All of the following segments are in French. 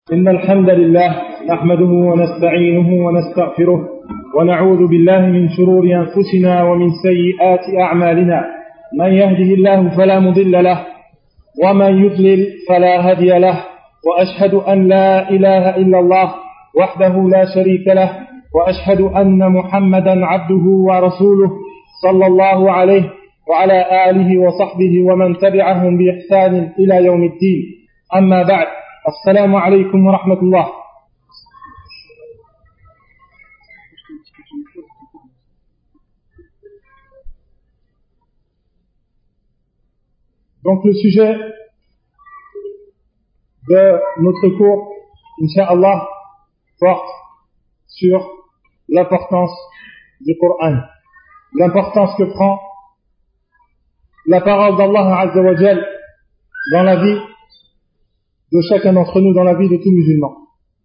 إن الحمد لله نحمده ونستعينه ونستغفره ونعوذ بالله من شرور أنفسنا ومن سيئات أعمالنا من يهده الله فلا مضل له ومن يضلل فلا هادي له وأشهد أن لا إله إلا الله وحده لا شريك له وأشهد أن محمدا عبده ورسوله صلى الله عليه وعلى آله وصحبه ومن تبعهم بإحسان إلى يوم الدين أما بعد السلام عليكم ورحمة الله. Donc le sujet de notre cours, Inch'Allah, porte sur l'importance du Coran, l'importance que prend la parole d'Allah Azza wa Jal dans la vie de chacun d'entre nous, dans la vie de tout musulman.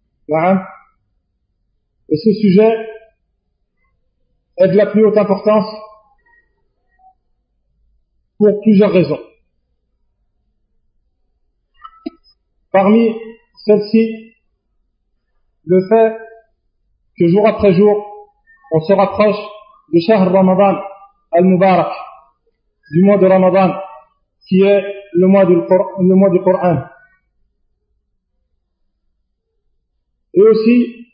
Et ce sujet est de la plus haute importance pour plusieurs raisons. Parmi celles-ci, le fait que jour après jour, on se rapproche de Shahr Ramadan al-Mubarak, du mois de Ramadan, qui est le mois du Coran. Et aussi,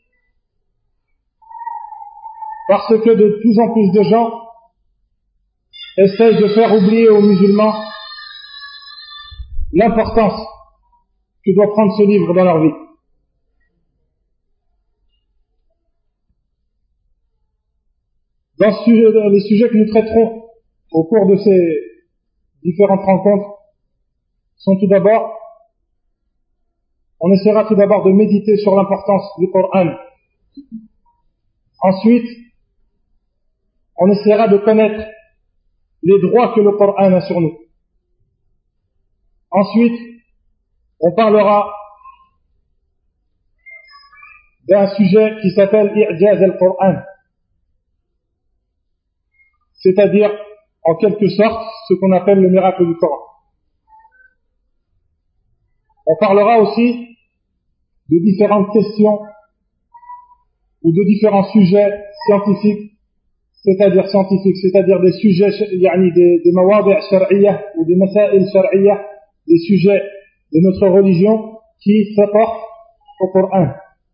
parce que de plus en plus de gens essayent de faire oublier aux musulmans l'importance que doit prendre ce livre dans leur vie. Dans les sujets que nous traiterons au cours de ces différentes rencontres sont tout d'abord, on essaiera tout d'abord de méditer sur l'importance du Coran. Ensuite, on essaiera de connaître les droits que le Coran a sur nous. Ensuite, on parlera d'un sujet qui s'appelle I'jaz al-Qur'an, c'est-à-dire, en quelque sorte, ce qu'on appelle le miracle du Coran. On parlera aussi de différentes questions ou de différents sujets scientifiques, c'est-à-dire des sujets, des mawadi' shar'iyyah ou des masail shar'iyyah, des sujets de notre religion qui s'apportent au Coran.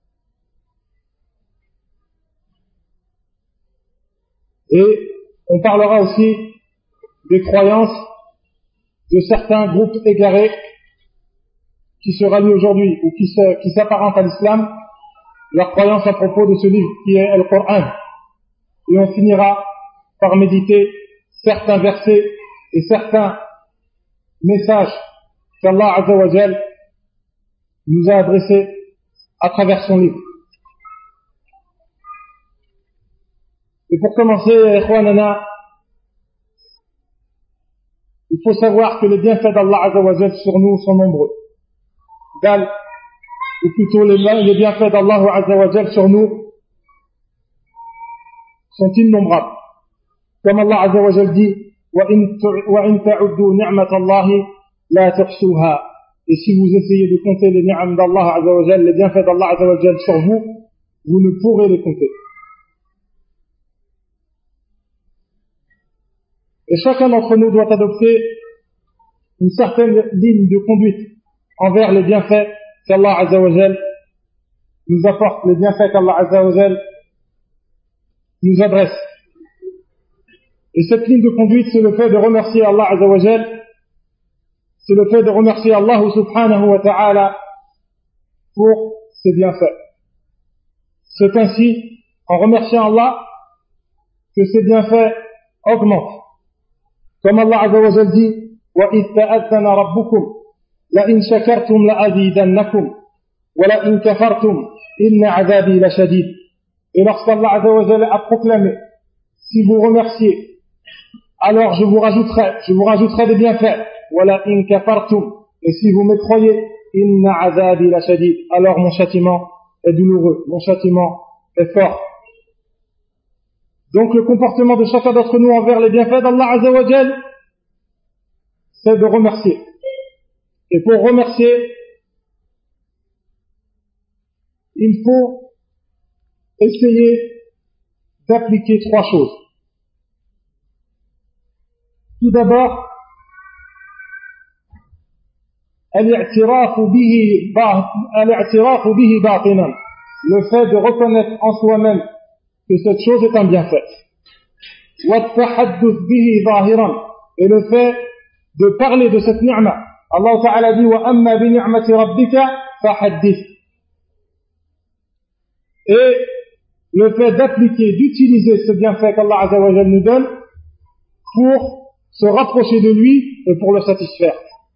Et on parlera aussi des croyances de certains groupes égarés qui se rallient aujourd'hui ou qui s'apparentent à l'islam, leurs croyances à propos de ce livre qui est le Coran. Et on finira par méditer certains versets et certains messages qu'Allah Azza wa Jal nous a adressés à travers son livre. Et pour commencer, ikhwanana, il faut savoir que les bienfaits d'Allah Azza wa Jal sur nous sont nombreux. Ou plutôt les bienfaits d'Allah Azza wa Jal sur nous sont innombrables. Comme Allah Azza wa Jal dit, وَإِن تَعُدُّوا نِعْمَةَ اللَّهِ لَا تُحْصُوهَا. Et si vous essayez de compter les ni'am d'Allah Azza wa Jal, les bienfaits d'Allah Azza wa Jal sur vous, vous ne pourrez les compter. Et chacun d'entre nous doit adopter une certaine ligne de conduite envers les bienfaits qu'Allah Azza wa Jal nous apporte, les bienfaits qu'Allah Azza wa Jal nous adresse. Et cette ligne de conduite, c'est le fait de remercier Allah Azza wa Jal, c'est le fait de remercier Allah subhanahu wa ta'ala pour ses bienfaits. C'est ainsi, en remerciant Allah, que ses bienfaits augmentent. Comme Allah Azza wa Jal dit, وَإِذْ تَأَذَّنَ رَبُّكُمْ لَإِنْ شَكَرْتُمْ لَأَزِيدَنَّكُمْ وَلَإِنْ كَفَرْتُمْ إِنَّ عَذَابِي لَشَدِيدٌ. Et lorsqu'Allah Azza wa Jal a proclamé, si vous remerciez, alors je vous rajouterai des bienfaits. وَلَإِنْ كَفَرْتُمْ. Et si vous mécroyez, إِنَّ عَذَابِي لَشَدِيدٌ. Alors mon châtiment est douloureux, mon châtiment est fort. Donc le comportement de chacun d'entre nous envers les bienfaits d'Allah Azza wa Jal, c'est de remercier. Et pour remercier, il faut essayer d'appliquer 3 choses. Tout d'abord, الاعتراف به باطنا, le fait de reconnaître en soi-même que cette chose est un bienfait. والتحدث به ظاهرا, et le fait de parler de cette ni'ma. Allah Ta'ala dit وَأَمَّا بِنِعْمَةِ رَبِّكَ فَحَدِّثْ. Et le fait d'appliquer, d'utiliser ce bienfait qu'Allah Azza wa Jal nous donne pour se rapprocher de lui et pour le satisfaire.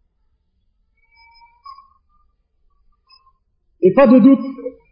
Et pas de doute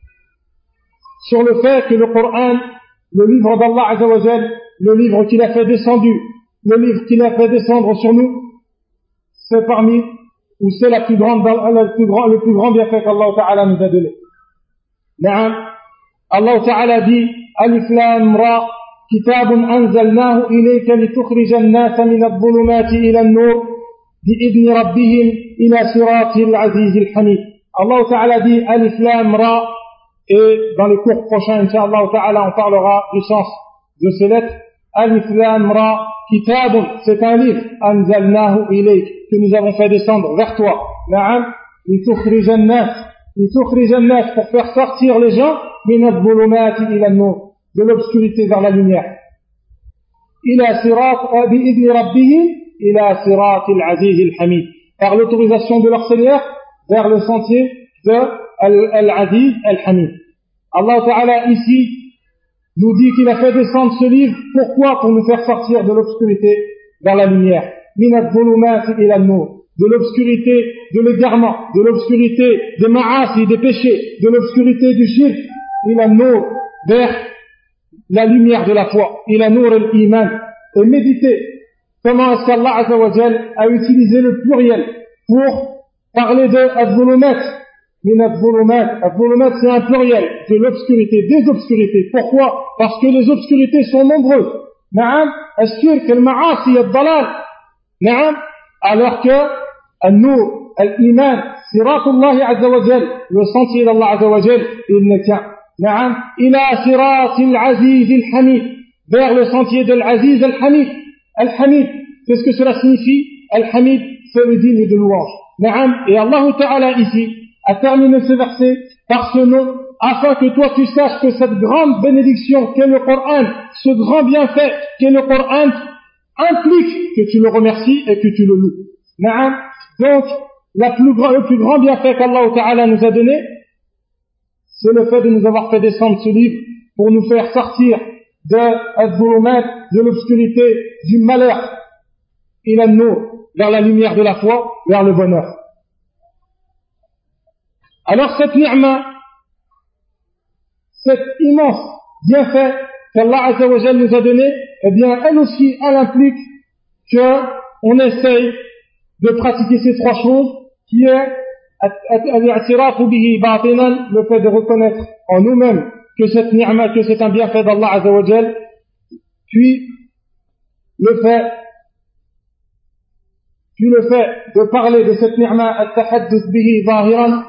sur le fait que le Coran, le livre d'Allah Azza wa Jal, le livre qu'il a fait descendu, le livre qu'il a fait descendre sur nous, c'est parmi, ou c'est le plus grand bienfait qu'Allah Ta'ala nous a donné. Na'am. Allah Ta'ala dit, Alif Lam Ra, Kitabun anzalnahu ilayka litukhrijan an-nasa min adh-dhulumati ila an-nur bi'idni rabbihim ila siratil azizil hamid. Allah Ta'ala dit, Alif Lam Ra, et dans les cours prochains, Inch'Allah Ta'ala, on parlera du sens de ces lettres. Alif Lam Ra, Kitabun, c'est un livre, anzalnahu ilayk, que nous avons fait descendre vers toi. Na'am, litukhrijan an-nas, pour faire sortir les gens min adh-dhulumati ila an-nur, de l'obscurité vers la lumière. Ila sirat bi'idni rabbihim ila siratil azizil hamid, par l'autorisation de leur Seigneur vers le sentier de Al-Aziz Al-Hamid. Allah Ta'ala ici nous dit qu'il a fait descendre ce livre. Pourquoi? Pour nous faire sortir de l'obscurité vers la lumière. Min adh-dhulumati ila an-nur, de l'obscurité de l'égarement, de l'obscurité des ma'asi, des péchés, de l'obscurité du shirk, ila an-nur, vers la lumière de la foi, ila nur al-iman. Et méditer comment est-ce qu'Allah Azza wa Jal a utilisé le pluriel pour parler de adh-dhulumat. Min adh-dhulumat, adh-dhulumat c'est un pluriel, de l'obscurité, des obscurités. Pourquoi? Parce que les obscurités sont nombreuses. Na'am, al-shirk, al-ma'asi, al-dalal. Na'am, alors que al-nur, al-iman, siratullah Azza wa Jal, le sentier d'Allah Azza wa Jal, il ne tient. Na'am, ila siratil aziz al-hamid, vers le sentier de l'Aziz al-Hamid. Al-Hamid, qu'est-ce que cela signifie? Al-Hamid, c'est le digne de louange. Na'am, et Allah Ta'ala ici a terminé ce verset par ce nom, afin que toi tu saches que cette grande bénédiction qu'est le Coran, ce grand bienfait qu'est le Coran, implique que tu le remercies et que tu le loues. Na'am. Donc, le plus grand bienfait qu'Allah Ta'ala nous a donné, c'est le fait de nous avoir fait descendre ce livre pour nous faire sortir de l'obscurité, du malheur, ila an-nur, vers la lumière de la foi, vers le bonheur. Alors cette ni'ma, cet immense bienfait qu'Allah Azza wa Jal nous a donné, eh bien elle aussi, elle implique qu'on essaye de pratiquer ces 3 choses, qui est al-i'tirafu bihi batinan, le fait de reconnaître en nous-mêmes que cette ni'ma, que c'est un bienfait d'Allah Azza wa Jal, puis le fait de parler de cette ni'ma, al-tahadduth bihi zahiran,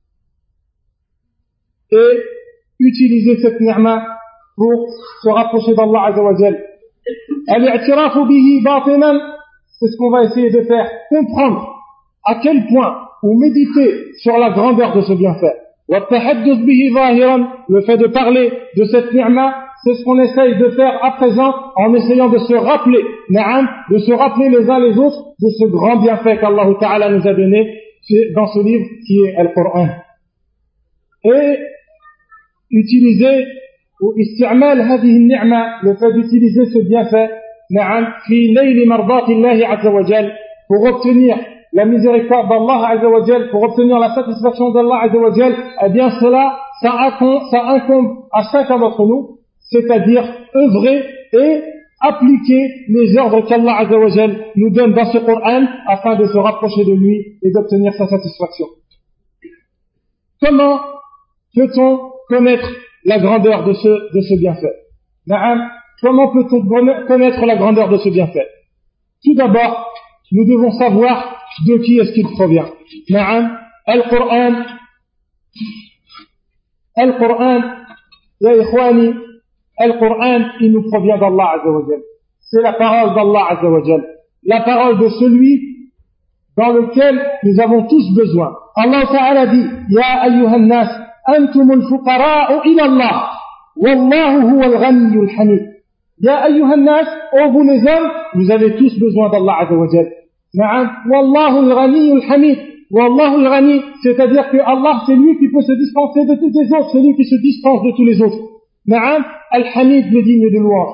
et utiliser cette ni'ma pour se rapprocher d'Allah Azza wa Jal. Al-i'tirafu bihi batinan, c'est ce qu'on va essayer de faire, comprendre à quel point, ou méditer sur la grandeur de ce bienfait. Wa-tahadduth bihi zahiran, le fait de parler de cette ni'ma, c'est ce qu'on essaye de faire à présent en essayant de se rappeler, na'am, de se rappeler les uns les autres de ce grand bienfait qu'Allah Ta'ala nous a donné dans ce livre qui est Al-Qur'an. Et utiliser ou isti'mal hadhihi an-ni'ma, le fait d'utiliser ce bienfait, na'am, fi layli mardatillahi azza wa jal, pour obtenir la miséricorde d'Allah azza wa jal, pour obtenir la satisfaction d'Allah azza wa jal, eh bien cela, ça incombe à chacun d'entre nous, c'est-à-dire œuvrer et appliquer les ordres qu'Allah azza wa jal nous donne dans ce Coran afin de se rapprocher de lui et d'obtenir sa satisfaction. Comment peut-on connaître la grandeur de ce bienfait? Na'am, comment peut-on connaître la grandeur de ce bienfait? Tout d'abord, nous devons savoir de qui est-ce qu'il provient. Na'am, Al-Qur'an Al-Qur'an, ya ikhwani, Al-Qur'an, il nous provient d'Allah Azza wa Jal. C'est la parole d'Allah Azza wa Jal. La parole de celui dans lequel nous avons tous besoin. Allah Ta'ala dit, Ya ayyuhan nas, antumul fuqara'u ila Allah, wallahu huwal ghaniyyul hamid. Ya ayyuhan nas, ô vous les hommes, vous avez tous besoin d'Allah Azza wa Jal. Na'am, wallahu al-ghaniyyul hamid. Wallahu al-ghani, c'est-à-dire que Allah, c'est lui qui peut se dispenser de tous les autres, c'est lui qui se dispense de tous les autres. Na'am, al-hamid, le digne de louange.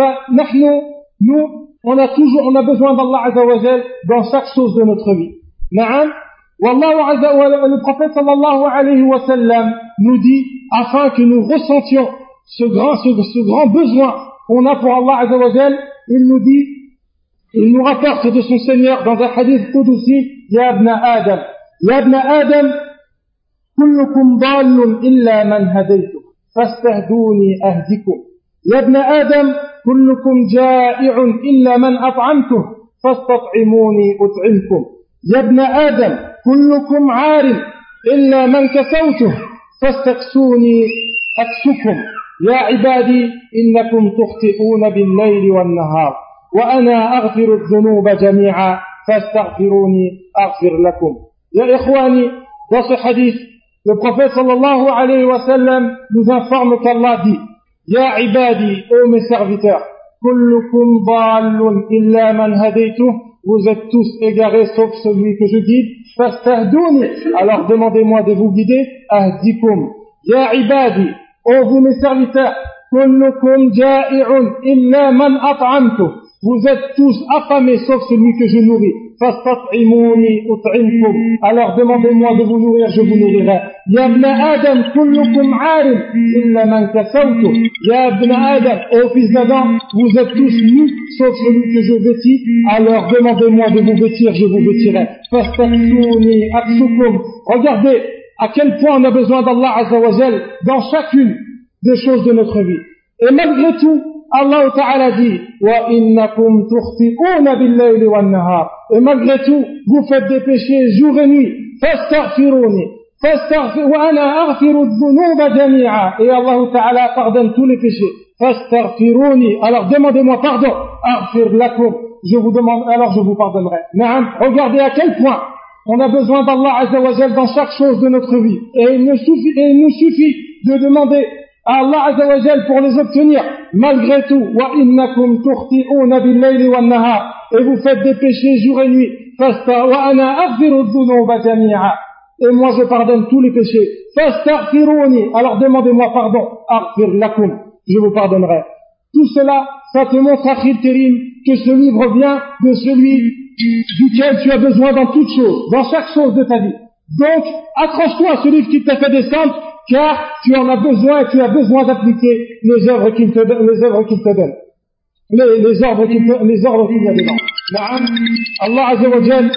Nous, on a besoin d'Allah Azza wa Jal dans chaque chose de notre vie. Na'am, wallahu azza wa Jal, le prophète sallallahu alayhi wa sallam nous dit, afin que nous ressentions ce grand besoin qu'on a pour Allah Azza wa Jal, il nous rapporte de son Seigneur dans un hadith qudusi, Ya ibn Adam, kullukum dallun illa man hadaytuh, fastahduni ahdikum. Ya ibn Adam, kullukum ja'i'un illa man at'amtuh, fastat'imuni ut'imkum. Ya ibn Adam, kullukum 'arin illa man kasawtuh, fastaksuni aksukum. Ya ibadi, innakum tukhti'una bil-layli wan-nahar. وأنا أغفر الذنوب جميعا فاستغفروني أغفر لكم. يا إخواني, dans ce hadith, le prophète sallallahu alayhi wa sallam nous informe qu'Allah dit, Ya ibadi, ô mes serviteurs, kullukum dallun illa man hadaytuh, vous êtes tous égarés sauf celui que je guide, fastahdouni, alors demandez-moi de vous guider, ahdikum. Ya ibadi, ô vous mes serviteurs, kullukum ja'i'un illa man at'amtuh, vous êtes tous affamés sauf celui que je nourris. Fastat'imuni ut'imkum. Alors demandez-moi de vous nourrir, je vous nourrirai. Ya ibn Adam, kullukum 'arin illa man kasawtuh. Ya ibn Adam, ô fils d'Adam, vous êtes tous nus sauf celui que je vêtis. Alors demandez-moi de vous vêtir, je vous vêtirai. Fastaksuni aksukum. Regardez à quel point on a besoin d'Allah Azza wa Jal dans chacune des choses de notre vie. Et malgré tout, Allah Ta'ala dit, wa innakum tukhti'una bil-layli wan-nahar. Et malgré tout, vous faites des péchés jour et nuit. Fastaghfiruni. Wa ana aghfiru adh-dhunuba jami'a. Et Allah Ta'ala pardonne tous les péchés. Fastaghfiruni. Alors demandez-moi pardon. Aghfir lakum. Je vous demande, alors je vous pardonnerai. Naam. Regardez à quel point on a besoin d'Allah Azza wa Jal dans chaque chose de notre vie. Et il nous suffit de demander à Allah Azza wa Jal pour les obtenir. Malgré tout, wa innakum tukhti'una bil-layli wan-nahar, et vous faites des péchés jour et nuit. Wa ana aghfiru adh-dhunuba jami'a, et moi je pardonne tous les péchés. Fastaghfiruni, alors demandez-moi pardon. Aghfir lakum, je vous pardonnerai. Tout cela, ça te montre, Akhil Karim, que ce livre vient de celui duquel tu as besoin dans toutes choses, dans chaque chose de ta vie. Donc, accroche-toi à ce livre qui t'a fait descendre, car tu en as besoin et tu as besoin d'appliquer les œuvres qu'il te donne, les ordres qu'il y a dedans. Allah Azza wa Jal,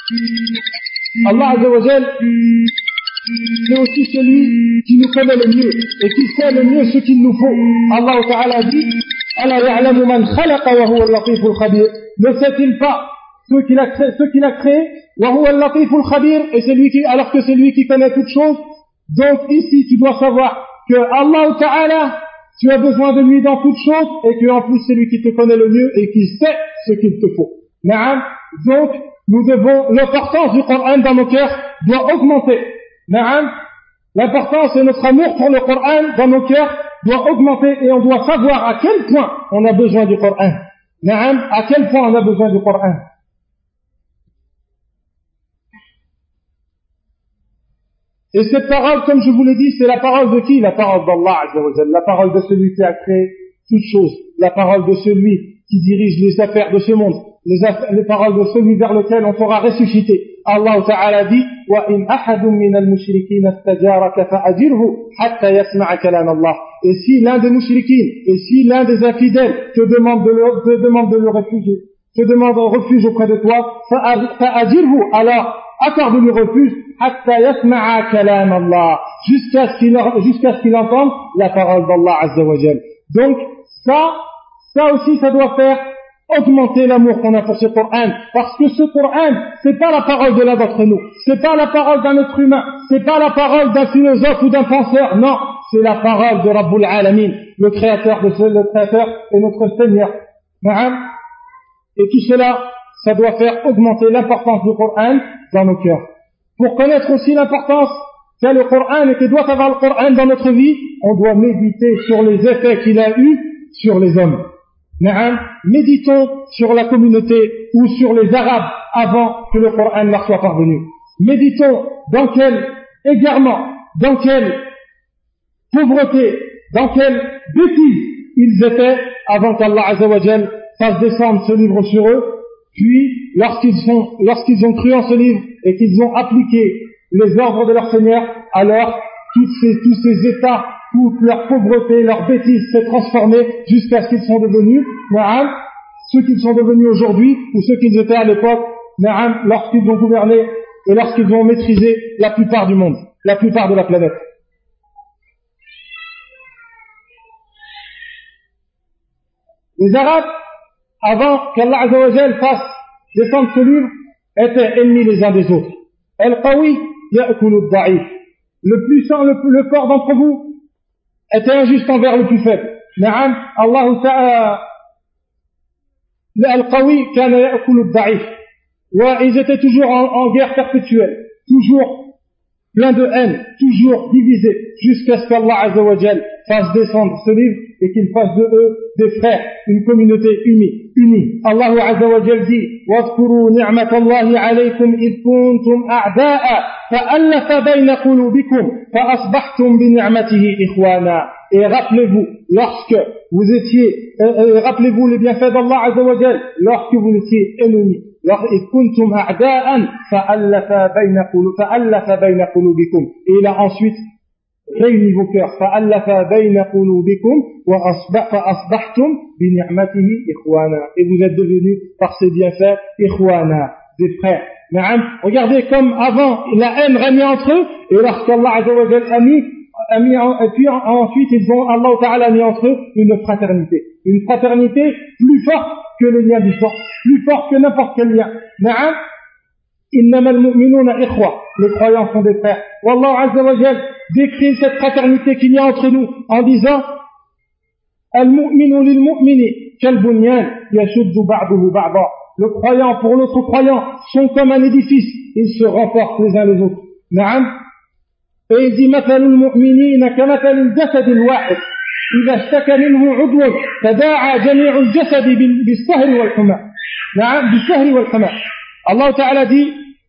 c'est aussi celui qui nous connaît le mieux et qui sait le mieux ce qu'il nous faut. Allah Ta'ala dit, Ala ya'lamu man khalaqa wa huwa al-latiful khabir. Ne sait-il pas ce qu'il a créé, wa huwa al-latiful khabir, et alors que c'est lui qui connaît toutes choses. Donc ici tu dois savoir que Allah Ta'ala, tu as besoin de lui dans toutes choses, et que en plus c'est lui qui te connaît le mieux et qui sait ce qu'il te faut. Na'am. Donc l'importance du Coran dans nos cœurs doit augmenter. Na'am. L'importance et notre amour pour le Coran dans nos cœurs doit augmenter, et on doit savoir à quel point on a besoin du Coran. Na'am. À quel point on a besoin du Coran. Et cette parole, comme je vous l'ai dit, c'est la parole de qui? La parole d'Allah Azza wa Jalla, la parole de celui qui a créé toutes choses, la parole de celui qui dirige les affaires de ce monde, les paroles de celui vers lequel on sera ressuscité. Allah Ta'ala dit, wa in ahadun min al-mushrikeen istajaraka fa'ajirhu hatta yasma'a kalam Allah. Et si l'un des mushrikines, et si l'un des infidèles te demande de le refuser, te demande un refuge auprès de toi, fa'ajirhu, alors accorde-lui refuge, hatta yasma'a kalam Allah, jusqu'à ce qu'il entende la parole d'Allah Azza wa Jal. Donc, ça aussi, ça doit faire augmenter l'amour qu'on a pour ce Coran, parce que ce Coran, c'est pas la parole de l'un d'entre nous, c'est pas la parole d'un être humain, c'est pas la parole d'un philosophe ou d'un penseur, non, c'est la parole de Rabbul Alamin, le créateur et notre Seigneur. Et tout cela, ça doit faire augmenter l'importance du Coran dans nos cœurs. Pour connaître aussi l'importance qu'a le Coran et que doit avoir le Coran dans notre vie, on doit méditer sur les effets qu'il a eu sur les hommes. Méditons sur la communauté ou sur les Arabes avant que le Coran leur soit parvenu. Méditons dans quel égarement, dans quelle pauvreté, dans quelle bêtise ils étaient avant qu'Allah Azza wa Jal fasse descendre ce livre sur eux. Puis, lorsqu'ils ont cru en ce livre et qu'ils ont appliqué les ordres de leur Seigneur, alors tous ces états, toute leur pauvreté, leur bêtise s'est transformée jusqu'à ce qu'ils sont devenus, ceux qu'ils sont devenus aujourd'hui ou ceux qu'ils étaient à l'époque, lorsqu'ils ont gouverné et lorsqu'ils ont maîtrisé la plupart du monde, la plupart de la planète. Les Arabes, avant qu'Allah Azza wa Jal fasse descendre ce livre, étaient ennemis les uns des autres. Al-Qawi ya'kulu ad-da'if. Le puissant, le fort d'entre vous était injuste envers le plus faible. Na'am, Allah ta'ala, Al-Qawi kana ya'kulu ad-da'if. Ouais, ils étaient toujours en guerre perpétuelle, toujours plein de haine, toujours divisés, jusqu'à ce qu'Allah Azza wa Jal fasse descendre ce livre et qu'il fasse de eux des frères, une communauté unie. Allah Azza wa Jal dit: واذكروا نعمة الله عليكم إذ كنتم أعداء فألف بين قلوبكم فأصبحتم بنعمته إخوانا. Et rappelez-vous, rappelez-vous les bienfaits d'Allah Azza wa Jal lorsque vous étiez ennemis. إذ كنتم أعداء فألف بين قلوبكم. Et il a ensuite réuni vos cœurs. فألف بين قلوبكم فأصبحتم بنعمته إخوانا. Et vous êtes devenus par ses bienfaits إخوانا, des frères. Regardez comme avant la haine régnait entre eux, et lorsqu'Allah Azza wa Jal et puis ensuite Allah Ta'ala a mis entre eux une fraternité plus forte que le lien du sang, plus forte que n'importe quel lien. Innama al-mu'minuna ikhwa, les croyants sont des frères. Wallah Azza wa Jal décrit cette fraternité qu'il y a entre nous en disant: al-mu'minu lil-mu'mini kal-bunyan yashuddu ba'duhu ba'da. Le croyant pour l'autre croyant sont comme un édifice, ils se renforcent les uns les autres. Et il dit: مثل المؤمنين كمثل الجسد الواحد إذا اشتكى منه عضو تداعى جميع الجسد بالسهر والحمى. بالسهر والحمى. Allah Ta'ala dit: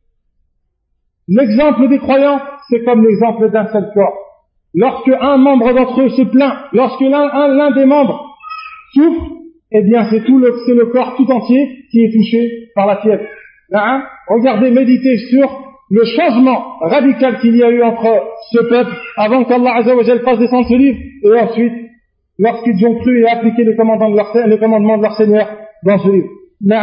l'exemple des croyants, c'est comme l'exemple d'un seul corps. Lorsque un membre d'entre eux se plaint, lorsque l'un des membres souffre, eh bien c'est le corps tout entier qui est touché par la fièvre. Regardez, méditez sur le changement radical qu'il y a eu entre ce peuple avant qu'Allah Azza wa Jal fasse descendre ce livre, et ensuite lorsqu'ils ont cru et appliqué les commandements de leur Seigneur dans ce livre.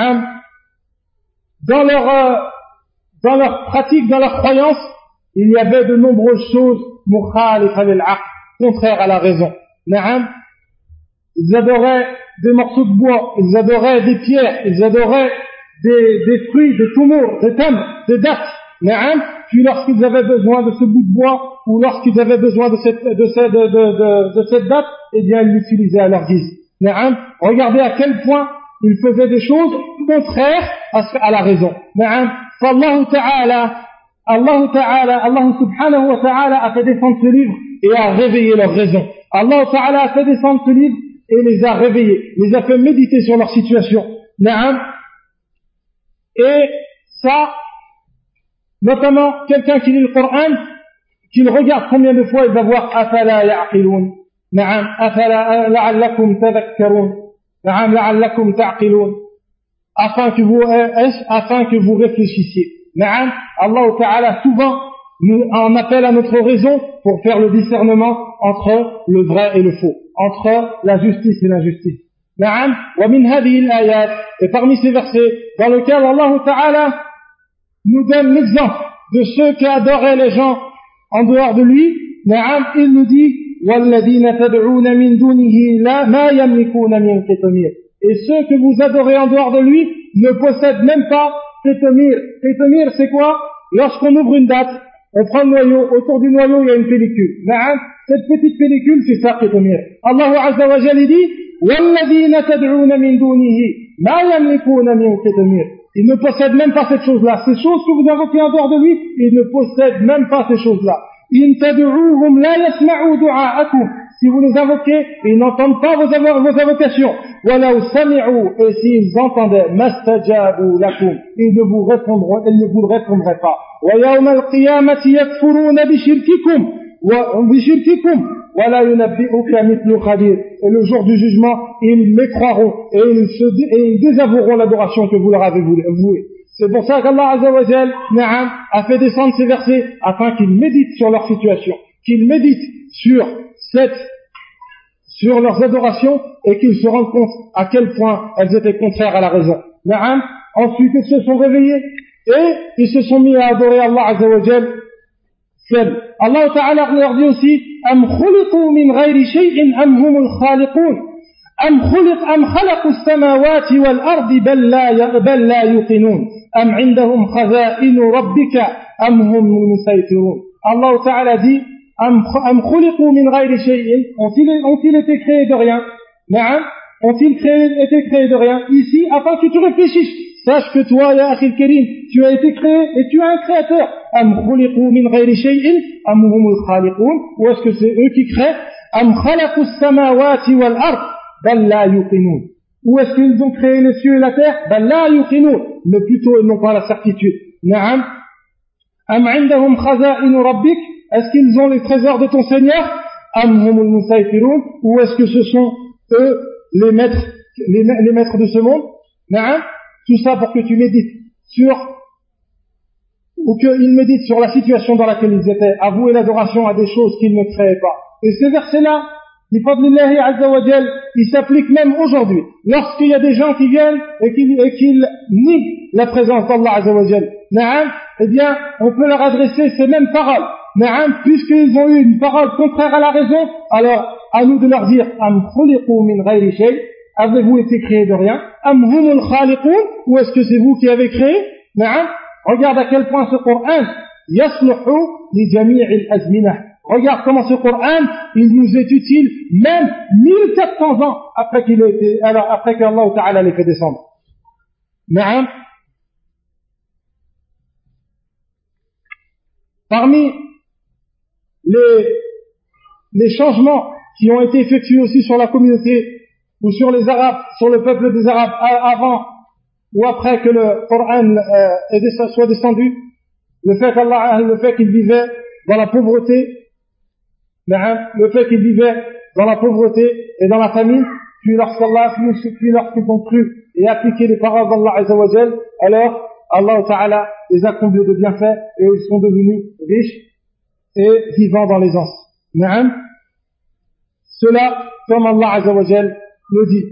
Dans leur pratique, dans leur croyance, il y avait de nombreuses choses contraires à la raison. Ils adoraient des morceaux de bois, ils adoraient des pierres, ils adoraient des fruits, des toumours, des tamrs, des dattes. Puis lorsqu'ils avaient besoin de ce bout de bois, ou lorsqu'ils avaient besoin de cette date, eh bien ils l'utilisaient à leur guise. Regardez à quel point ils faisaient des choses contraires à la raison. Allah subhanahu wa ta'ala a fait descendre ce livre et a réveillé leur raison. Allah ta'ala a fait descendre ce livre et les a réveillés, les a fait méditer sur leur situation. Et ça, notamment quelqu'un qui lit le Coran, qu'il regarde combien de fois il va voir afala ya'qilun, afala la'allakum tadhakkarun, la'allakum ta'qilun, afin que vous réfléchissiez. Allah Ta'ala souvent nous en appelle à notre raison pour faire le discernement entre le vrai et le faux, entre la justice et l'injustice. Et parmi ces versets dans lesquels Allah Ta'ala nous donne l'exemple de ceux qui adoraient les gens en dehors de lui, il nous dit: وَالَّذِينَ تَدْعُونَ مِن دُونِهِ مَا يَمْلِكُونَ مِن قِطْمِيرٍ. Et ceux que vous adorez en dehors de lui ne possèdent même pas qitmir. Qitmir, c'est quoi? Lorsqu'on ouvre une date, On prend le noyau, autour du noyau il y a une pellicule. Cette petite pellicule, c'est ça qitmir. Allah Azza wa Jalla dit وَالَّذِينَ تَدْعُونَ مِن دُونِهِ مَا يَمْلِكُونَ مِن قِطْمِيرٍ. Il ne possède même pas cette chose-là. Ces choses que vous invoquez en dehors de lui, il ne possède même pas ces choses-là. إِن تَدْعُوهُمْ لَا يَسْمَعُوا دُعَاءَكُمْ. Si vous les invoquez, ils n'entendent pas vos invocations. وَلَوْ سَمِعُوا. Et s'ils entendaient, مَسْتَجَابُوا لَكُمْ. Ils ne vous répondraient pas. وَيَوْمَ الْقِيَامَةِ يَكْفُرُونَ بِشِرْكِكُمْ وَلَا يُنَبِّئُكَ مِثْلُ خَبِيرٍ. Et le jour du jugement, ils mécroiront et ils désavoueront l'adoration que vous leur avez vouée. C'est pour ça qu'Allah Azza wa Jal, a fait descendre ces versets afin qu'ils méditent sur leur situation, qu'ils méditent sur leurs adorations et qu'ils se rendent compte à quel point elles étaient contraires à la raison. Ensuite, ils se sont réveillés et ils se sont mis à adorer Allah Azza wa Jal seul. Allah Ta'ala leur dit aussi أم خلقوا من غير شيء أم هم الخالقون أم خلقوا السماوات والأرض بل لا يوقنون أم عندهم خزائن ربك أم هم المسيطرون. Allah Ta'ala dit أم خلقوا من غير شيء. Ont-ils été créés de rien? Ont-ils été créés de rien? Ici, afin que tu réfléchisses. Sache que toi, ya Akhil Karim, tu as été créé et tu as un créateur. Am khuliqu min ghayri shay'in am humul khaliqun. Ou est-ce que c'est eux qui créent? Am khalaqu as-samawati wal ard bal la yuqinun. Ou est-ce qu'ils ont créé les cieux et la terre? Bal la yuqinun. Mais plutôt ils n'ont pas la certitude. Na'am. Am 'indahum khaza'in rabbik. Est-ce qu'ils ont les trésors de ton Seigneur? Am humul musaytirun. Ou est-ce que ce sont eux les maîtres de ce monde? Na'am. Tout ça pour que tu médites ou qu'ils méditent sur la situation dans laquelle ils étaient, avouer l'adoration à des choses qu'ils ne créaient pas. Et ces versets-là, bifadlillahi azza wa jal, ils s'appliquent même aujourd'hui. Lorsqu'il y a des gens qui viennent et qu'ils nient la présence d'Allah azza wa jal, eh bien, on peut leur adresser ces mêmes paroles. Puisqu'ils ont eu une parole contraire à la raison, alors, à nous de leur dire, am khuliqu min ghayri shay'. Avez-vous été créé de rien? Am humul khaliqun? Ou est-ce que c'est vous qui avez créé? Regarde à quel point ce Coran yasluhu li jami'il azminah. Regarde comment ce Coran, il nous est utile même 1400 ans après qu'Allah Ta'ala l'ait fait descendre. Parmi les changements qui ont été effectués aussi sur la communauté ou sur les Arabes, sur le peuple des Arabes avant ou après que le Coran soit descendu, le fait qu'ils vivaient dans la pauvreté, et dans la famine, puis lorsqu'ils ont cru et appliqué les paroles d'Allah Azza wa Jal, alors Allah Ta'ala les a comblés de bienfaits et ils sont devenus riches et vivant dans l'aisance. Cela, comme Allah Azza wa Jal le dit.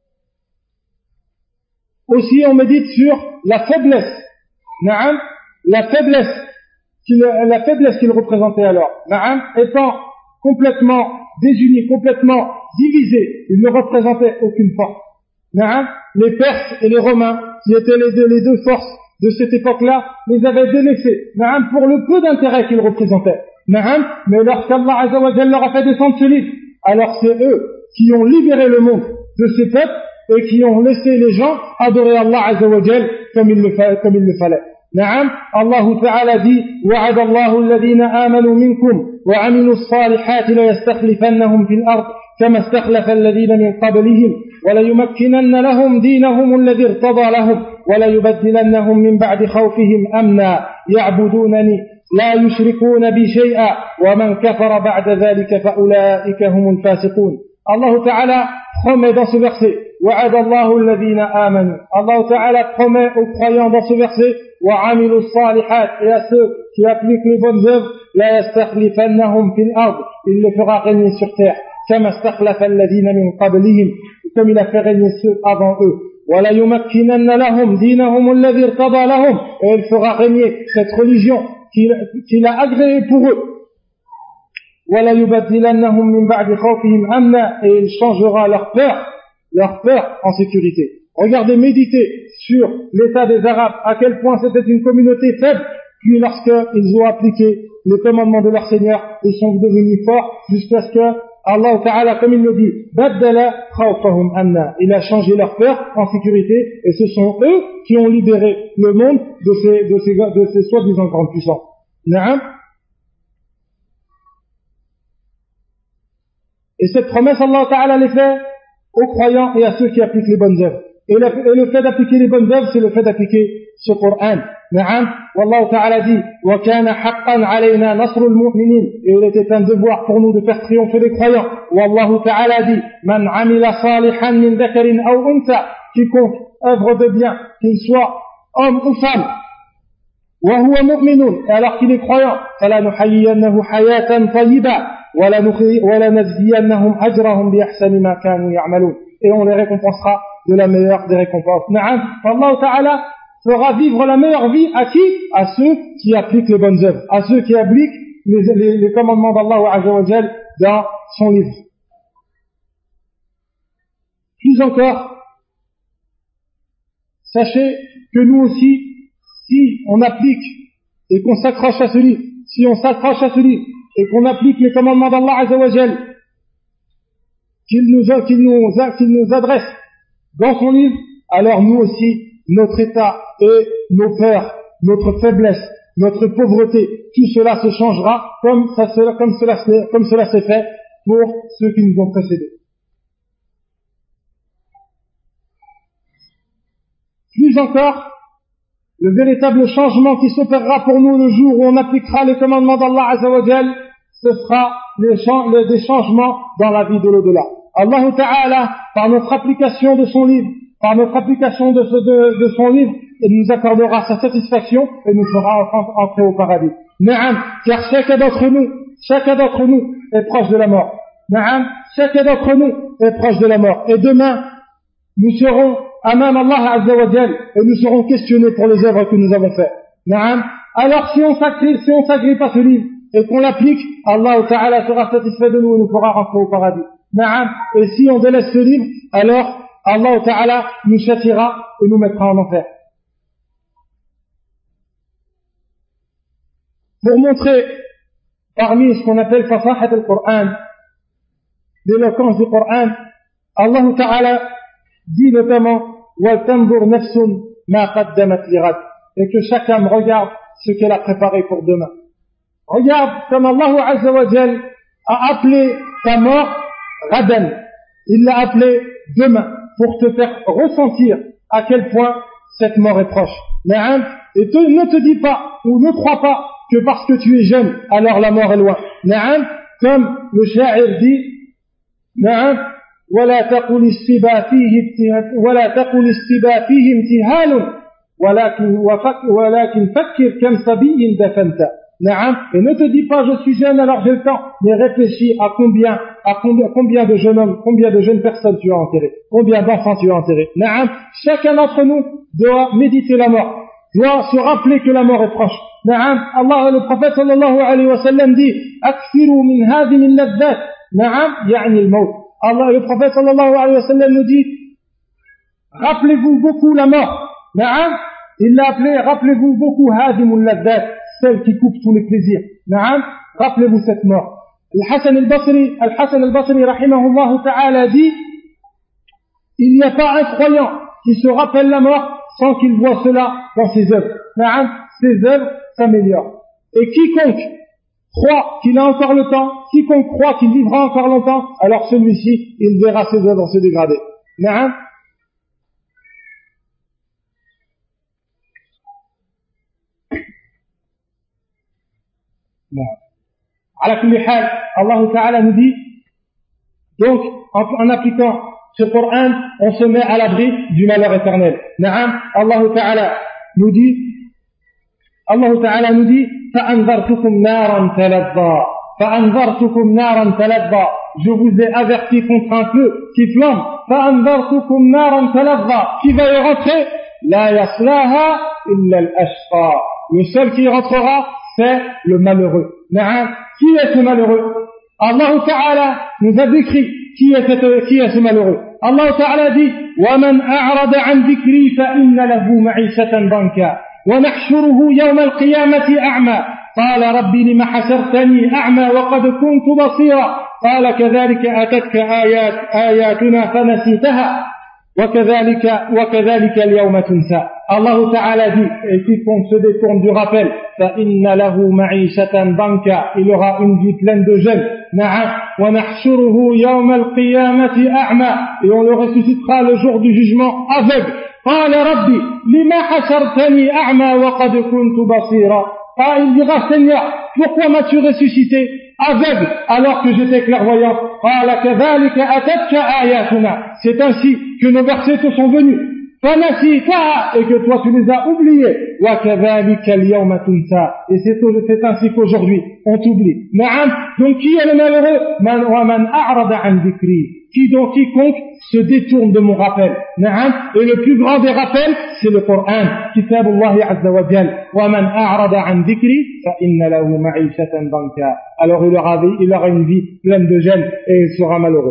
Aussi, on médite sur la faiblesse. La faiblesse qu'il représentait alors. Étant complètement désunis, complètement divisés, il ne représentait aucune force. Les Perses et les Romains, qui étaient les deux forces de cette époque-là, les avaient délaissés. Pour le peu d'intérêt qu'ils représentaient. Mais lorsqu'Allah Azza wa Jalla leur a fait descendre ce livre, alors c'est eux qui ont libéré le monde de ces peuples et qui ont laissé les gens adorer Allah Azza wa Jal comme il le fallait. Allah Ta'ala dit وَعَدَ اللَّهُ الَّذِينَ آمَنُوا مِنكُمْ وَعَمِلُوا الصَّالِحَاتِ لَيَسْتَخْلِفَنَّهُمْ فِي الْأَرْضِ كَمَا اسْتَخْلَفَ الَّذِينَ مِنْ قَبْلِهِمْ وَلَيُمَكِّنَنَّ لَهُمْ دِينَهُمُ الَّذِي ارْتَضَى لَهُمْ وَلَيُبَدِّلَنَّهُمْ مِنْ بَعْدِ خَوْفِهِمْ أَمْنًا يَعْبُدُونَنِي لا يشركون بي شيئا ومن كفر بعد ذلك فأولئك هم الفاسقون. Allah Ta'ala promet dans ce verset وعد الله الذين آمنوا. Allah Ta'ala promet aux croyants dans ce verset وعملوا الصالحات, et à ceux qui appliquent les bonnes œuvres لا يستخلفنهم في الأرض, il les fera régner sur terre كما استخلف الذين من قبلهم, comme il a fait régner ceux avant eux. ولا يمكنن لهم دينهم الذي ارتضى لهم, et il fera régner cette religion qu'il a agréé pour eux. وَلَيُبَدِّلَنَّهُمْ مِنْ بَعْدِ خَوْفِهِمْ أَمْنًا, et il changera leur peur en sécurité. Regardez, méditez sur l'état des Arabes, à quel point c'était une communauté faible, puis lorsqu'ils ont appliqué les commandements de leur Seigneur, ils sont devenus forts jusqu'à ce que Allah Ta'ala, comme il le dit, baddala khawfahum amna, il a changé leur peur en sécurité, et ce sont eux qui ont libéré le monde de ces soi-disant grandes puissances. Na'am. Et cette promesse, Allah Ta'ala les fait aux croyants et à ceux qui appliquent les bonnes œuvres. Et le fait d'appliquer les bonnes œuvres, c'est le fait d'appliquer ce Coran. Na'am. Wallahu Ta'ala dit, wa kana haqqan alayna nasrul mu'minin. Et il était un devoir pour nous de faire triompher les croyants. Wallahu Ta'ala dit, man amila salihan min dhakarin aw untha. Quiconque œuvre de bien, qu'il soit homme ou femme. Wa huwa mu'minun. Et alors qu'il est croyant, falanuhayyiyannahu hayatan tayyiba. وَلَنَجْزِيَنَّهُمْ أَجْرَهُمْ بِأَحْسَنِ مَا كَانُوا يَعْمَلُونَ. Et on les récompensera de la meilleure des récompenses. Na'am. Allah Ta'ala fera vivre la meilleure vie à qui? À ceux qui appliquent les bonnes œuvres, à ceux qui appliquent les commandements d'Allah Azza wa Jal dans son livre. Plus encore, sachez que nous aussi, si on applique et qu'on s'accroche à ce livre, si on s'accroche à ce livre, et qu'on applique les commandements d'Allah Azza wa Jal qu'il nous adresse dans son livre, alors nous aussi, notre état et nos peurs, notre faiblesse, notre pauvreté, tout cela se changera comme cela s'est fait pour ceux qui nous ont précédés. Plus encore, le véritable changement qui s'opérera pour nous le jour où on appliquera les commandements d'Allah Azza wa Jal, ce sera des changements dans la vie de l'au-delà. Allah Ta'ala, par notre application de son livre, il nous accordera sa satisfaction et nous fera entrer au paradis. Na'am, car chacun d'entre nous est proche de la mort. Na'am, chacun d'entre nous est proche de la mort. Et demain, nous serons amam Allah Azza wa Jal et nous serons questionnés pour les œuvres que nous avons faites. Na'am. Alors si on s'agrippe à ce livre et qu'on l'applique, Allah Ta'ala sera satisfait de nous et nous fera rentrer au paradis. Na'am. Et si on délaisse ce livre, alors Allah Ta'ala nous châtiera et nous mettra en enfer. Pour montrer parmi ce qu'on appelle fasahat al-Qur'an, l'éloquence du Qur'an, Allah Ta'ala dit notamment وَلْتَنْظُرْ نَفْسٌ مَا قَدَّمَتْ لِغَدٍ, et que chacun regarde ce qu'elle a préparé pour demain. Regarde comme Allah Azza wa Jal a appelé ta mort Radan, il l'a appelé demain pour te faire ressentir à quel point cette mort est proche. Et ne te dis pas ou ne crois pas que parce que tu es jeune alors la mort est loin. Comme le sha'ir dit, ولا تقل الصبا فيه امتهال ولكن فكر كم صبي دفنت. Et ne te dis pas je suis jeune alors j'ai le temps, mais réfléchis à combien de jeunes hommes, combien de jeunes personnes tu as enterré, combien d'enfants tu as enterré. Chacun d'entre nous doit méditer la mort, doit se rappeler que la mort est proche. Allah, le prophète sallallahu alayhi wa sallam dit أكثروا من هذه اللذات يعني الموت. Allah, le prophète sallallahu alayhi wa sallam nous dit rappelez-vous beaucoup la mort. Il l'a appelé rappelez-vous beaucoup hadimul laddat, celle qui coupe tous les plaisirs. Rappelez-vous cette mort. Al-Hasan al-Basri rahimahullah ta'ala dit il n'y a pas un croyant qui se rappelle la mort sans qu'il voit cela dans ses œuvres. Ses œuvres s'améliorent. Et quiconque croit qu'il a encore le temps, quiconque croit qu'il vivra encore longtemps, alors celui-ci, il verra ses œuvres se dégrader. Allah Ta'ala nous dit, donc, en appliquant ce Coran, on se met à l'abri du malheur éternel. Allah Ta'ala nous dit, فأنذرتكم نارا تلظى, je vous ai averti contre un feu qui flambe. فأنذرتكم نارا تلظى, qui va y rentrer? لا يصلاها إلا الأشقى, le seul qui y rentrera c'est le malheureux. Qui est ce malheureux? Allah Ta'ala nous a décrit qui est ce malheureux. Allah Ta'ala dit وَمَنْ أَعْرَضَ عَنْ ذِكْرِي فَإِنَّ لَهُ مَعِيشَةً ضَنْكًا, ونحشره يوم القيامة أعمى قال رب لم حشرتني أعمى وقد كنت بصيرا قال كذلك أتتك آياتنا فنسيتها وكذلك اليوم تنسى. Allah Ta'ala dit, et quiconque se détourne du rappel, فَإِنَّ لَهُ مَعِيشَةً ضَنْكًا, il aura une vie pleine de gêne. نعم وَنَحْشُرُهُ يَوْمَ الْقِيَامَةِ أَعْمَى, et on le ressuscitera le jour du jugement aveugle. قال ربي لما حشرتني أعمى وقد كنت بصيرا. Ah, il dira, Seigneur, pourquoi m'as-tu ressuscité aveugle alors que j'étais clairvoyant? C'est ainsi que nos versets te sont venus. Et que toi tu les as oubliés. Et c'est ainsi qu'aujourd'hui on t'oublie. Donc qui est le malheureux? Quiconque se détourne de mon rappel. Et le plus grand des rappels, c'est le Coran. Kitabullahi Azza wa Jal. وَمَنْ أَعْرَضَ عَنْ ذِكْرِي فَإِنَّ لَهُ مَعِيشَةً ضَنْكًا. Alors il aura une vie pleine de gêne et il sera malheureux.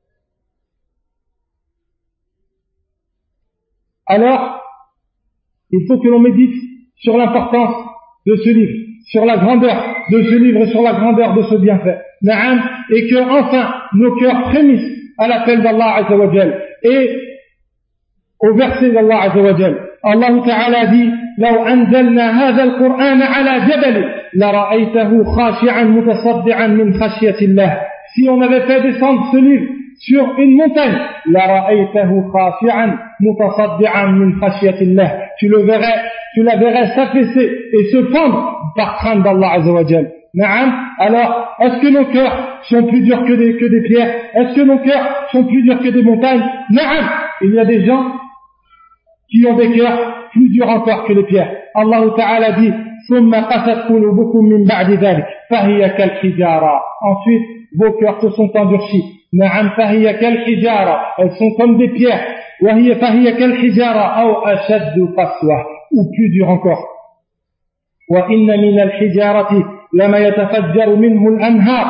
Alors, il faut que l'on médite sur l'importance de ce livre, sur la grandeur de ce livre et sur la grandeur de ce bienfait. Et que enfin nos cœurs frémissent à l'appel d'Allah Azza wa Jal et au verset d'Allah Azza wa Jal. Allah Ta'ala dit لو أنزلنا هذا القرآن على جبل لرأيته خاشعا متصدعا من خشية الله. Si on avait fait descendre ce livre sur une montagne, لرأيته خاشعا متصدعا من خشية الله, tu la verrais s'affaisser et se fendre par crainte d'Allah Azza wa Jal. Alors, est-ce que nos cœurs sont plus durs que des pierres? Est-ce que nos cœurs sont plus durs que des montagnes? Il y a des gens qui ont des cœurs plus durs encore que les pierres. Allah Ta'ala dit ثُمَّ قَسَتْ قُلُوبُكُم مِّن بَعْدِ ذَلِكَ فَهِيَ كَالْحِجَارَةِ. Ensuite, vos cœurs se sont endurcis. فَهِيَ كَالْحِجَارَةِ, elles sont comme des pierres. فَهِيَ كَالْحِجَارَةِ أَوْ أَشَدُّ قَسْوَةً, ou plus dur encore. وَإِنَّ مِنَ الْحِجَارَةِ لما يتفجر منه الأنهار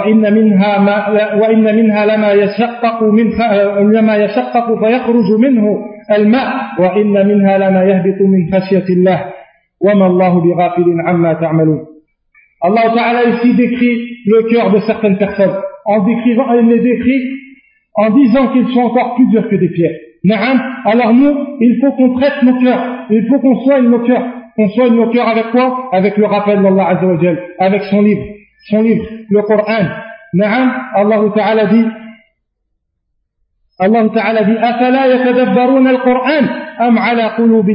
وإن منها لما يشقق فيخرج منه الماء وإن منها لما يهبط من خشية الله وما الله بغافل عما تعملون. Allah Ta'ala ici décrit le cœur de certaines personnes il les décrit en disant qu'ils sont encore plus durs que des pierres. Alors nous, il faut qu'on traite nos cœurs, il faut qu'on soigne nos cœurs. On soigne nos cœurs avec quoi? Avec le rappel d'Allah Azza wa Jal, avec son livre, le Coran. Allah Ta'ala dit أفلا يتدبرون القرآن أم على قلوب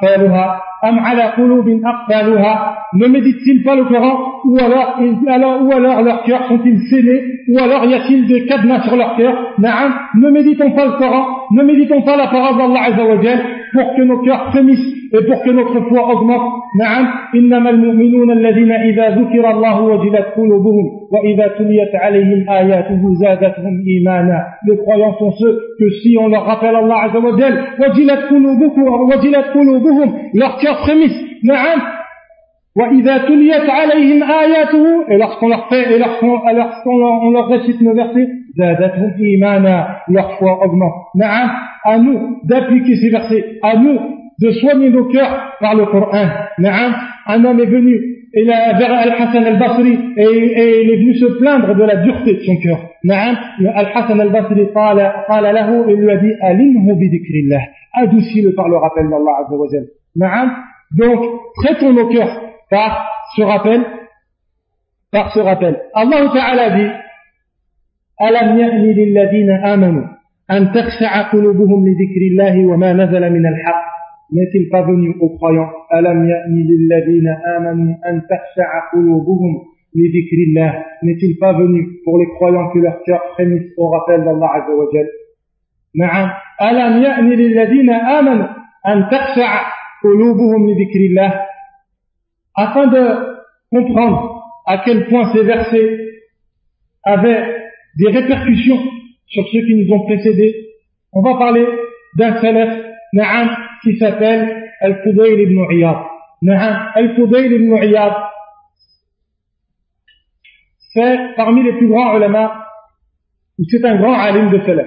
أقفالها. Ne méditent-ils pas le Coran ou alors leurs cœurs sont-ils scellés ou alors y a-t-il des cadenas sur leur cœur? Ne méditons pas le Coran, ne méditons pas la parole d'Allah Azza wa Jal pour que nos cœurs frémissent et pour que notre foi augmente. إنما المؤمنون الذين إذا ذكر الله وجلت قلوبهم وإذا تليت عليهم آياته زادتهم إيمانا. Les croyants sont ceux que si on leur rappelle Allah Azza wa Jal, وجلت قلوبهم, leurs cœurs frémissent. وإذا تليت عليهم آياته, et lorsqu'on leur récite nos versets, زادتهم إيمانا, leur foi augmente. À nous d'appliquer ces versets, à nous de soigner nos cœurs par le Coran. Un homme est venu vers Al-Hassan al-Basri et il est venu se plaindre de la dureté de son cœur. Al-Hassan al-Basri قال له, il lui a dit alimhu bi dhikrillah, adoucis-le par le rappel d'Allah Azza wa Jal. Donc traitons nos cœurs par ce rappel. Allah Ta'ala dit alam ya'ni lilladhina amanu an takhsha'a qulubuhum li dhikrillahi wa ma nazala min al-haqq. N'est-il pas venu aux croyants? Alam ya'ni lilladhina amanu an takhsha'a qulubuhum li dhikrillah. N'est-il pas venu pour les croyants que leur cœur frémisse au rappel d'Allah Azza wa Jal? Na'am. Alam ya'ni lilladhina amanu an takhsha'a qulubuhum li dhikrillah. Afin de comprendre à quel point ces versets avaient des répercussions sur ceux qui nous ont précédés, on va parler d'un salaf, qui s'appelle Al-Fudayl ibn Iyad. Al-Fudayl ibn Iyad, c'est parmi les plus grands ulama, c'est un grand alim de salaf.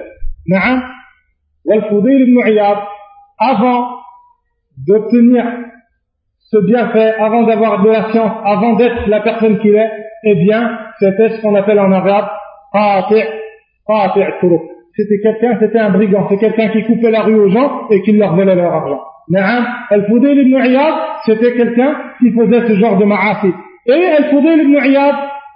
Al-Fudayl ibn Iyad, avant d'obtenir ce bienfait, avant d'avoir de la science, avant d'être la personne qu'il est, eh bien, c'était ce qu'on appelle en arabe qati' turuq. C'était un brigand, c'est quelqu'un qui coupait la rue aux gens et qui leur volait leur argent. Na'am, Al-Fudayl ibn Iyad, c'était quelqu'un qui faisait ce genre de ma'asi. Et Al-Fudayl ibn Iyad,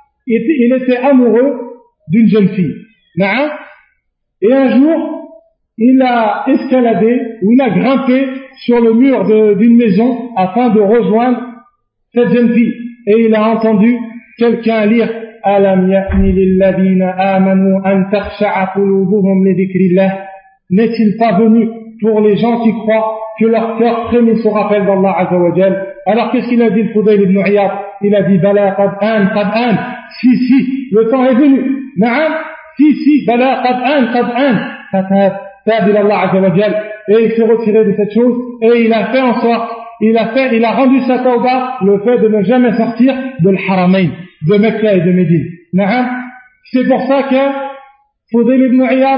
il était amoureux d'une jeune fille. Na'am. Et un jour, il a escaladé, ou il a grimpé sur le mur d'une maison afin de rejoindre cette jeune fille. Et il a entendu quelqu'un lire Alam ya'ni lilladhina amanu an takhsha'a qulubuhum li dhikrillah. N'est-il pas venu pour les gens qui croient que leur cœur frémisse au rappel d'Allah Azza wa Jal? Alors qu'est-ce qu'il a dit le Fudayl ibn Iyad? Il a dit Bala qad an. Si, le temps est venu. Na'am. Si, Bala qad an. Tab ila Allah Azza wa Jal. Et il s'est retiré de cette chose et il a fait en sorte, il a rendu sa tawba, le fait de ne jamais sortir de l'Haramain, de Mecca et de Médine. Na'am. C'est pour ça que Fudayl ibn Iyad,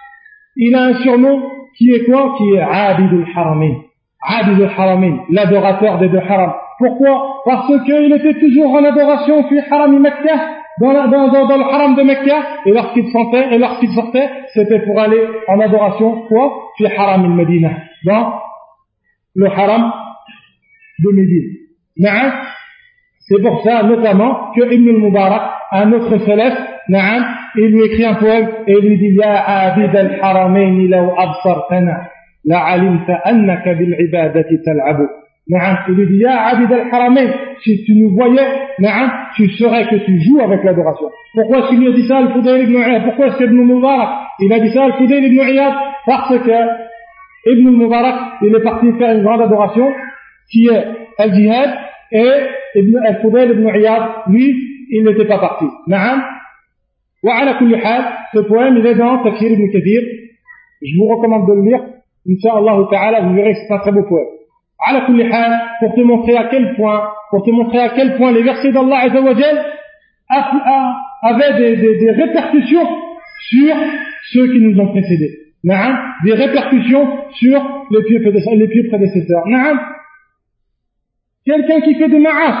il a un surnom qui est quoi? Qui est Abidul Haramain. Abidul Haramain, l'adorateur des deux harams. Pourquoi? Parce qu'il était toujours en adoration fi Harami Mecca, dans le haram de Mecca, et lorsqu'il sortait, c'était pour aller en adoration, quoi? Fi Haram al-Medina, dans le haram de Médine. Na'am. C'est pour ça, notamment, que Ibn al-Mubarak, un autre salaf, na'am, il lui écrit un poème, et il lui dit, Ya abid al-haramayn law absartana, la alimta annaka bil-ibadati tal'abu. Na'am, il lui dit, Ya abid al-haramayn, si tu nous voyais, na'am, tu saurais que tu joues avec l'adoration. Pourquoi est-ce qu'il lui a dit ça, Al-Fudayl ibn Iyad? Pourquoi est-ce qu'Ibn al-Mubarak, il a dit ça, Al-Fudayl ibn Iyad? Parce que Ibn al-Mubarak, il est parti faire une grande adoration, qui est al-Jihad, et Al-Fudayl ibn Iyad, lui, il n'était pas parti. Na'am. Wa ala kulli hal, ce poème, il est dans Tafsir ibn Kathir. Je vous recommande de le lire. Inch'Allah ta'ala, vous verrez que c'est un très beau poème. Ala kulli hal, pour te montrer à quel point les versets d'Allah Azza wa Jal avaient des répercussions sur ceux qui nous ont précédés. Na'am. Des répercussions sur les pieux prédécesseurs. Na'am. Quelqu'un qui fait des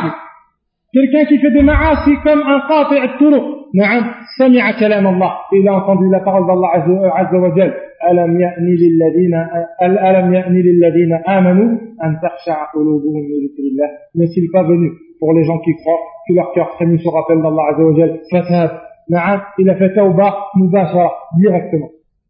ma'asi comme un qati' turuq. Na'am, sami'a kalam Allah. Il a entendu la parole d'Allah Azza wa Jal. Alam ya'ni lilladhina amanu an takhsha'a qulubuhum li dhikrillah. N'est-il pas venu pour les gens qui croient que leur cœur frémisse au rappel d'Allah Azza wa Jal? Fatab. Na'am, il a fait tawba mubashara, directement.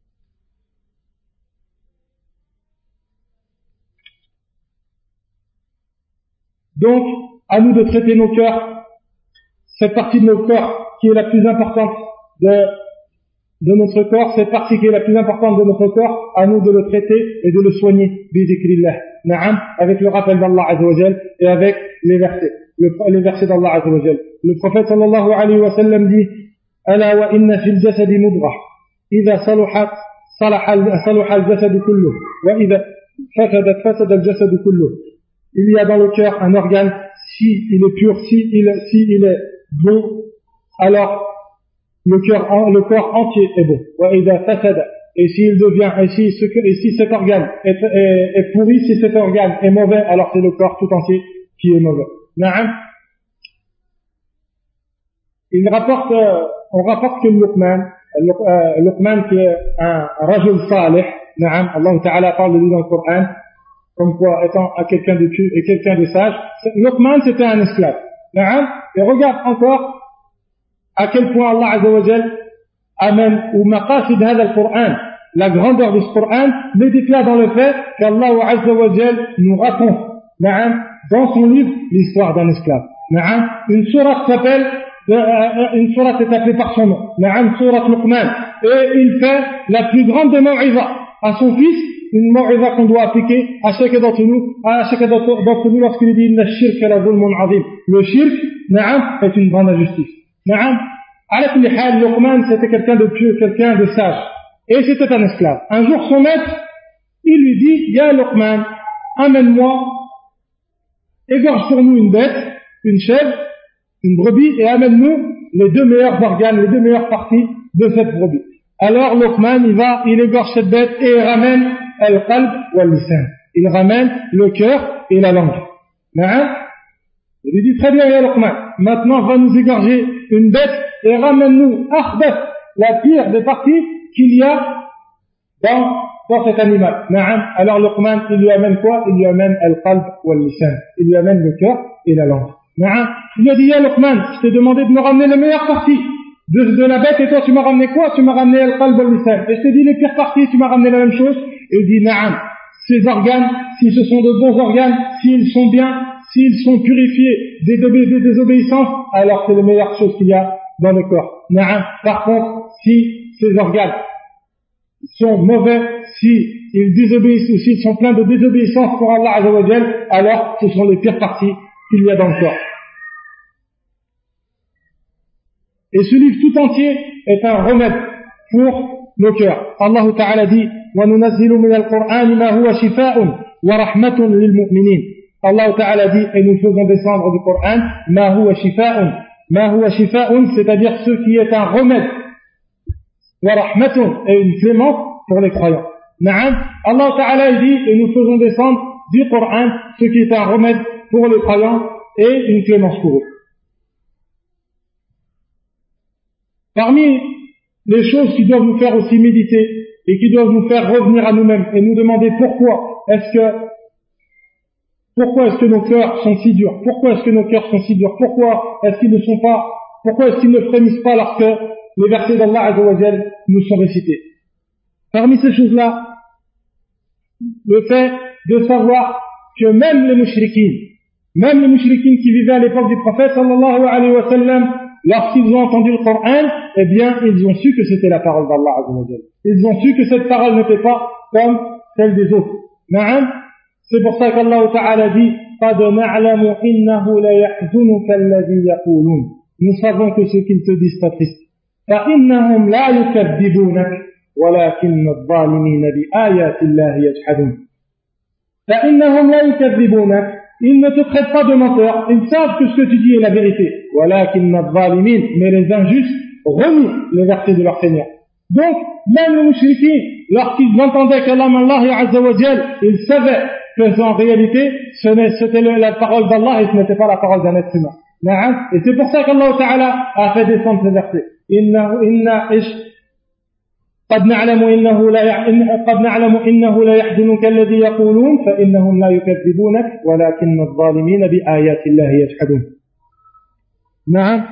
Donc, à nous de traiter nos cœurs, cette partie de nos cœurs qui est la plus importante de notre corps, cette partie qui est la plus importante de notre corps, à nous de le traiter et de le soigner, bizikrillah, na'am, avec le rappel d'Allah Azza wa Jal et avec les versets d'Allah Azza wa Jal. Le prophète sallallahu alayhi wa sallam dit, Ala wa inna fil jasadi mudghah, idha saluhat, salaha al-jasadu kulluh, wa idha fasadat, fasada al-jasadu kulluh. Il y a dans le cœur un organe, si il est pur, si il est bon, alors le corps entier est bon. Et s'il devient, et si cet organe est pourri, si cet organe est mauvais, alors c'est le corps tout entier qui est mauvais. Na'am. On rapporte que Luqman qui est un rajul salih, na'am, Allah Ta'ala parle de lui dans le Coran, comme quoi étant quelqu'un de pieux et quelqu'un de sage. Luqman c'était un esclave. Na'am. Et regarde encore à quel point Allah Azza wa Jal amène ou maqasid hada al-Qur'an, la grandeur de ce Qur'an, les déclare dans le fait qu'Allah Azza wa Jal nous raconte, na'am, dans son livre l'histoire d'un esclave. Na'am. Une sourate est appelée par son nom. Na'am, sourate Luqman. Et il fait la plus grande des mau'iza à son fils, une mau'iza qu'on doit appliquer à chacun d'entre nous lorsqu'il dit inna ash-shirka la dhulmun 'azim. Le shirk, na'am, est une grande injustice. Na'am. Ala kulli hal, Luqman c'était quelqu'un de pieux, quelqu'un de sage. Et c'était un esclave. Un jour son maître, il lui dit, Ya Luqman, amène-moi, égorge pour nous une bête, une chèvre, une brebis, et amène-nous les deux meilleurs organes, les deux meilleures parties de cette brebis. Alors Luqman, il égorge cette bête et il ramène al-qalb wal-lisan. Il ramène le cœur et la langue. Il lui dit, très bien, ya Luqman, maintenant va nous égorger une bête et ramène-nous akhbath, la pire des parties qu'il y a dans cet animal. Alors Luqman, il lui amène quoi? Il lui amène al-qalb wal-lisan. Il lui amène le cœur et la langue. Il lui a dit, ya Luqman, je t'ai demandé de me ramener les meilleures parties de la bête, et toi tu m'as ramené quoi? Tu m'as ramené al-qalb wal-lisan. Et je t'ai dit les pires parties, tu m'as ramené la même chose. Et il dit, na'am, ces organes, si ce sont de bons organes, s'ils sont bien, s'ils sont purifiés des désobéissances, alors c'est les meilleures choses qu'il y a dans le corps. Par contre, si ces organes sont mauvais, s'ils désobéissent ou s'ils sont pleins de désobéissance pour Allah Azza wa Jal, alors ce sont les pires parties qu'il y a dans le corps. Et ce livre tout entier est un remède pour nos cœurs. Allah Ta'ala dit وَنُنَزِّلُ مِنَ الْقُرْآنِ مَا هُوَ شِفَاءٌ وَرَحْمَةٌ لِلْمُؤْمِنِينَ. Allah Ta'ala dit, et nous faisons descendre du Coran مَا هُوَ شِفَاءٌ, مَا هُوَ شِفَاءٌ, c'est-à-dire ce qui est un remède, وَرَحْمَةٌ, et une clémence pour les croyants. Allah Ta'ala dit, et nous faisons descendre du Coran ce qui est un remède pour les croyants et une clémence pour eux. Parmi les choses qui doivent nous faire aussi méditer et qui doivent nous faire revenir à nous-mêmes et nous demander pourquoi est-ce que nos cœurs sont si durs, pourquoi est-ce qu'ils ne frémissent pas lorsque les versets d'Allah Azza wa Jal nous sont récités. Parmi ces choses-là, le fait de savoir que même les mushrikines qui vivaient à l'époque du prophète sallallahu alayhi wa sallam, lorsqu'ils ont entendu le Coran, eh bien, ils ont su que c'était la parole d'Allah Azza wa Jal. Ils ont su que cette parole n'était pas comme celle des autres. C'est pour ça qu'Allah Ta'ala dit قَدْ نَعْلَمُ إِنَّهُ لَيَحْزُنُكَ الَّذِي يَقُولُونَ. Nous savons que ce qu'ils te disent t'attriste. فَإِنَّهُمْ لَا يُكَذِّبُونَكَ وَلَكِنَّ الظَّالِمِينَ بِآيَاتِ اللَّهِ يَجْحَدُونَ. فَإِنَّهُمْ لَا يُكَذِّبُونَكَ. Ils ne te traitent pas de menteur, ils savent que ce que tu dis est la vérité. وَلَكِنَّ الظَّالِمِينَ, mais les injustes renient les versets de leur Seigneur. Donc, même les mouchriquins, lorsqu'ils entendaient kalam Allah Azza wa Jal, ils savaient que en réalité, c'était la parole d'Allah et ce n'était pas la parole d'un être humain. Et c'est pour ça qu'Allah Ta'ala a fait descendre ces versets. قد نعلم إنه لا يحزنك الذي يقولون فإنهم لا يكذبونك ولكن الظالمين بآيات الله يجحدون. نعم.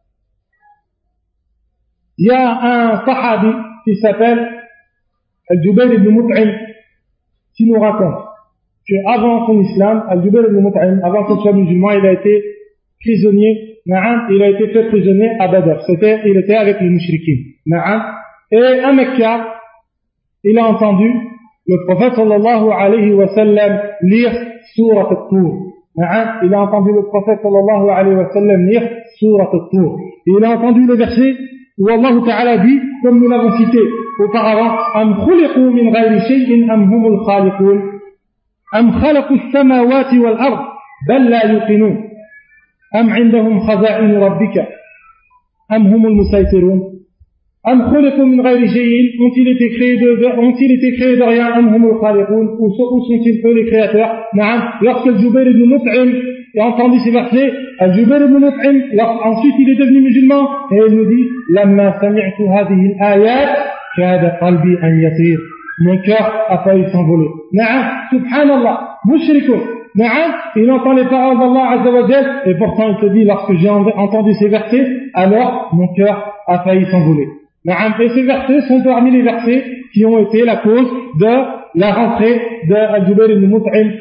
Il y a un sahabi qui s'appelle Al-Jubayr ibn Mut'im qui nous raconte qu'avant son islam, Al-Jubayr ibn Mut'im, avant qu'il soit musulman, il a été prisonnier, il a été fait prisonnier à Badr. Il était avec les mouchriquins. Et à Mecca, il a entendu le prophète sallallahu alayhi wa sallam lire Surat al-Tur. Il a entendu le prophète sallallahu alayhi wa sallam lire Surat al-Tur. Et il a entendu le verset où Allah Ta'ala dit, comme nous l'avons cité auparavant, Am khuliqu min ghayri shay'in am humul khaliqun Am khalaqu as-samawati wal ard bal la yuqinun Am 'indahum khaza'in rabbika Am humul musaytirun Am khuliqu min ghayri shay'in, ont-ils été créés de rien, am humul khaliqun, ou sont-ils eux les créateurs? Lorsque le Jubayr ibn Mut'im a entendu ces versets, le Jubayr ibn Mut'im, ensuite il est devenu musulman, et il nous dit, lamma sami'tu hadhihi al-ayat, kada qalbi an yatir. Mon cœur a failli s'envoler. Subhanallah, mushrikun. Il entend les paroles d'Allah Azza wa Jal, et pourtant il se dit, lorsque j'ai entendu ces versets, alors mon cœur a failli s'envoler. Et ces versets sont parmi les versets qui ont été la cause de la rentrée de Al-Jubayr ibn Mut'im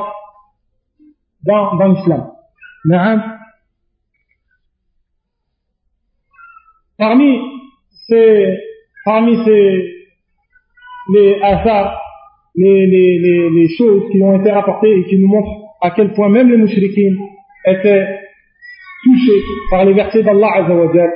dans l'islam. Parmi les hasards, les choses qui ont été rapportées et qui nous montrent à quel point même les mouchriquins étaient touchés par les versets d'Allah Azza wa Jal.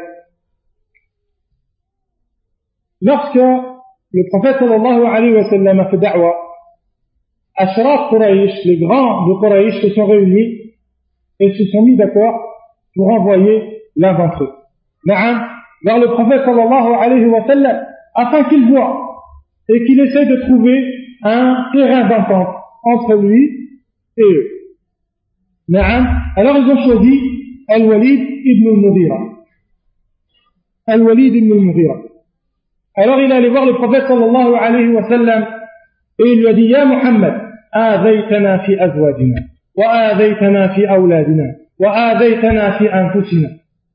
Lorsque le prophète sallallahu alayhi wa sallam a fait da'wa, Ashraf Quraysh, les grands de Quraysh se sont réunis et se sont mis d'accord pour envoyer l'un d'entre eux vers le prophète sallallahu alayhi wa sallam afin qu'il voie et qu'il essaie de trouver un terrain d'entente entre lui et eux. Na'am. Alors ils ont choisi Al-Walid ibn al-Mughira. Al-Walid ibn al-Mughira. Alors il est allé voir le prophète sallallahu alayhi wa sallam et il lui a dit Ya Muhammad, آذيتنا في أزواجنا وآذيتنا في أولادنا وآذيتنا في أنفسنا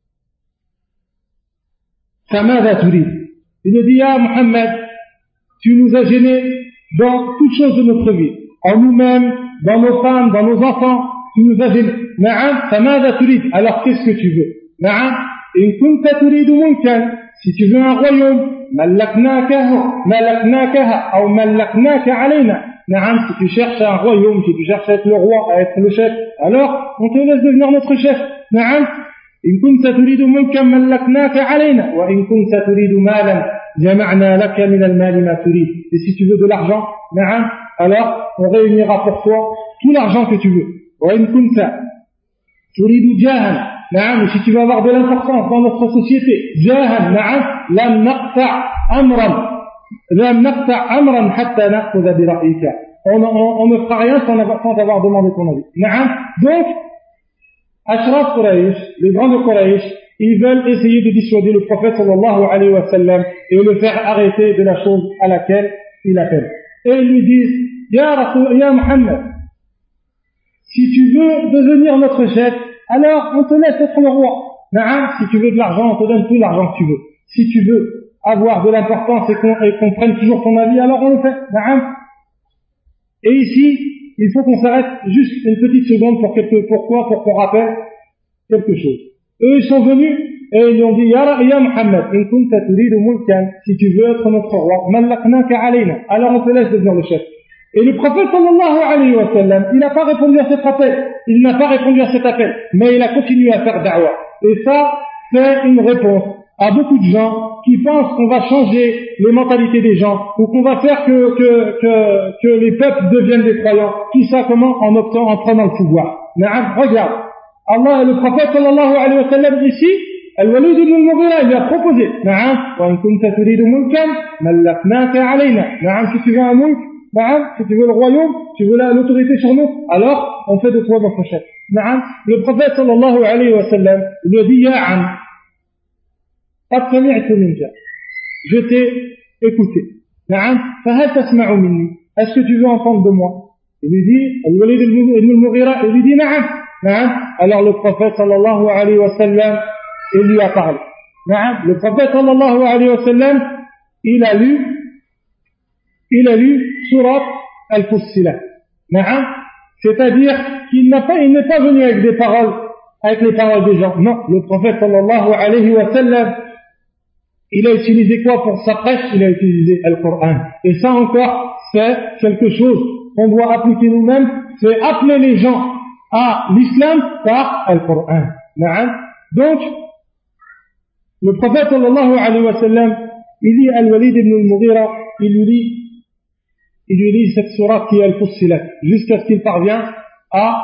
فماذا تريد? Il lui dit Ya Muhammad, tu nous as gênés dans toutes choses de notre vie, en nous-mêmes, dans nos femmes, dans nos enfants, tu nous as gênés. Na'am, فماذا تريد? Alors qu'est-ce que tu veux? Na'am, إن كنت تريد ملكا, si tu veux un royaume, ملكناكها أو ملكناك علينا. Na'am, si tu cherches un royaume, si tu cherches à être le roi, à être le chef, alors on te laisse devenir notre chef. Na'am, إن كنت تريد ملكا ملكناك علينا وإن كنت تريد مالا جمعنا لك من المال ما تريد. Et si tu veux de l'argent, na'am, alors on réunira pour toi tout l'argent que tu veux. وإن كنت تريد جاها, na'am, et si tu veux avoir de l'importance dans notre société, جاها, na'am, لم نقطع أمرا حتى نأخذ برأيك. On ne fera rien sans avoir demandé ton avis. Na'am. Donc Ashraf Quraysh, les grands de Quraysh, ils veulent essayer de dissuader le prophète sallallahu alayhi wa sallam et le faire arrêter de la chose à laquelle il appelle. Et ils lui disent, Ya Muhammad, si tu veux devenir notre chef, alors on te laisse être le roi. Na'am, si tu veux de l'argent, on te donne tout l'argent que tu veux. Si tu veux avoir de l'importance et qu'on prenne toujours ton avis, alors on le fait. Na'am. Et ici, il faut qu'on s'arrête juste une petite seconde pour qu'on rappelle quelque chose. Eux, ils sont venus et ils lui ont dit, Ya Muhammad, in kunta turidu mulkan, si tu veux être notre roi, mallaknaka alayna, alors on te laisse devenir le chef. Et le prophète sallallahu alayhi wa sallam, il n'a pas répondu à cet appel, mais il a continué à faire da'wah. Et ça, c'est une réponse à beaucoup de gens qui pensent qu'on va changer les mentalités des gens, ou qu'on va faire que les peuples deviennent des croyants. Tout ça comment? En prenant le pouvoir. Na'am, regarde. Allah et le prophète sallallahu alayhi wa sallam ici, Al-Walid ibn al-Mughira, il lui a proposé. Na'am, wa in kunta turidu mulkan, mallaknaka alayna. Na'am, si tu veux un mulk, na'am, si tu veux le royaume, tu veux l'autorité sur nous, alors on fait de toi notre chef. Na'am, le prophète sallallahu alayhi wa sallam, il lui a dit, Ya am, قد سمعت منك, je t'ai écouté. نعم, فهل تسمع مني, est-ce que tu veux entendre de moi? Il lui dit, Al-Walid ibn al-Mughira, il lui dit, نعم, نعم. Alors le prophète sallallahu alayhi wa sallam, il lui a parlé. نعم, le prophète sallallahu alayhi wa sallam, il a lu surat Al-Fussilat. نعم, c'est-à-dire qu'il n'est pas venu avec les paroles des gens. Non, le prophète sallallahu alayhi wa sallam, il a utilisé quoi pour sa prêche? Il a utilisé le Coran. Et ça encore, c'est quelque chose qu'on doit appliquer nous-mêmes, c'est appeler les gens à l'islam par le Coran. Donc, le prophète sallallahu alayhi wa sallam, il dit à Al-Walid ibn al-Mughira, il lui dit cette sourate qui est Al-Fussilat, jusqu'à ce qu'il parvient à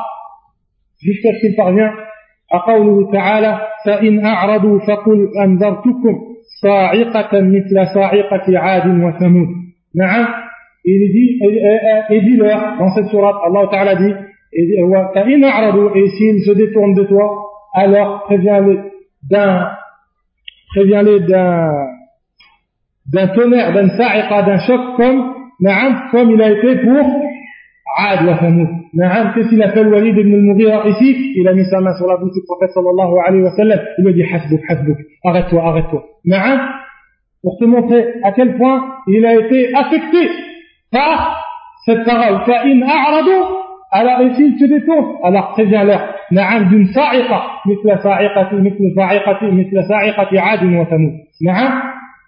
قوله تعالى فإن أعرضوا فقل أنذرتكم صاعقة مثل صاعقة عاد وثمود. نعم, il dit, et dis-leur dans cette sourate, Allah Ta'ala dit, فإن أعرضوا, et s'ils se détournent de toi, alors préviens-les d'un tonnerre, d'un sa'iqa, d'un choc comme il a été pour Aad wa Thamoud. Na'am, qu'est-ce qu'il a fait le Walid ibn al-Mughira ici? Il a mis sa main sur la bouche du prophète sallallahu alayhi wa sallam. Il lui a dit hasbouk, arrête-toi. Na'am, pour te montrer à quel point il a été affecté par cette parole. Fa'in a'radu, alors ici il se détourne, alors préviens-leur. Na'am, d'une sa'iqa, mithla sa'iqati Aad wa Thamoud. Na'am.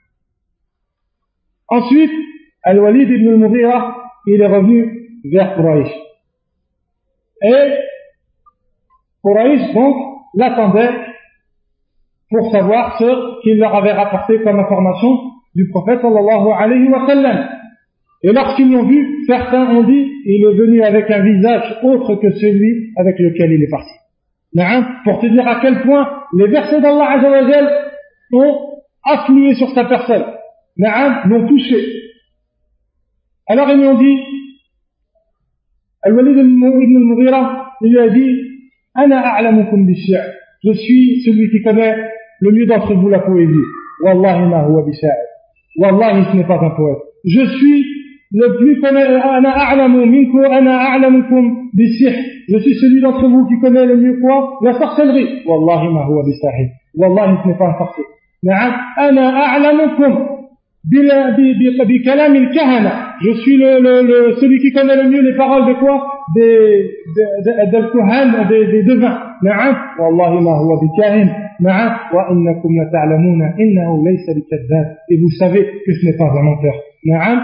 Ensuite, Al-Walid ibn al-Mughira, il est revenu vers Quraysh. Et Quraysh, donc, l'attendait pour savoir ce qu'il leur avait rapporté comme information du prophète sallallahu alayhi wa sallam. Et lorsqu'ils l'ont vu, certains ont dit, il est venu avec un visage autre que celui avec lequel il est parti. Pour te dire à quel point les versets d'Allah Azza wa Jal ont afflué sur sa personne, l'ont touché. Alors ils lui ont dit, Al-Walid ibn al-Mughira, il lui a dit, Ana a'lamukum bish-shi'r. Je suis celui qui connaît le mieux d'entre vous la poésie. Wallahi ma huwa bisha'ir. Wallahi, ce n'est pas un poète. Je suis le plus ana a'lamu minkum ana a'lamukum bish-shi'r. Je suis celui d'entre vous qui connaît le mieux quoi? La sorcellerie. Wallahi ma huwa bisahir. Wallahi, ce n'est pas un sorcier. Na'am, ana a'lamukum بكلام الكهنة. Je suis celui qui connaît le mieux les paroles de quoi? Des devins. نعم والله ما هو بكاهن. نعم وإنكم لتعلمون إنه ليس بكذاب. Et vous savez que ce n'est pas un menteur. نعم.